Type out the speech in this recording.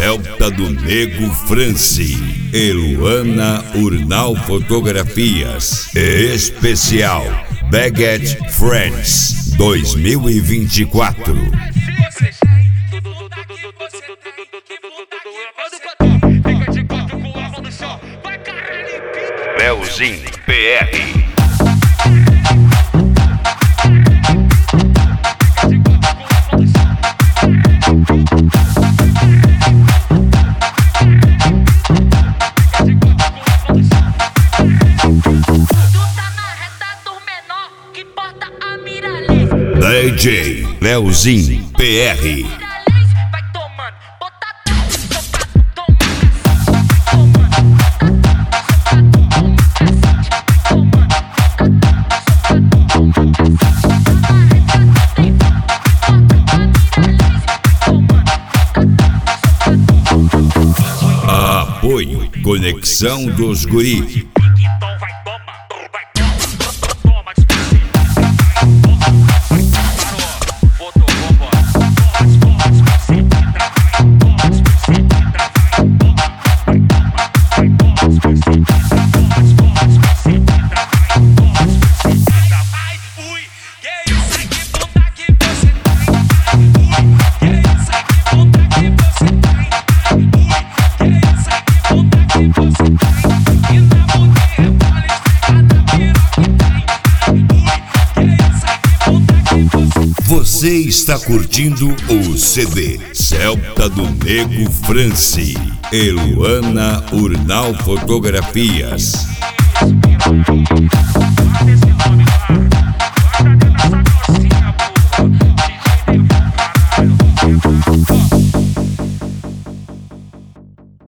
Celta do Nego France, Eluana Urnal Fotografias, especial Baguette Friends 2024. Leozinho PR. DJ Leozinho PR. Apoio Conexão dos Guri. Você está curtindo o CD Celta do Nego France, Eluana Urnal Fotografias.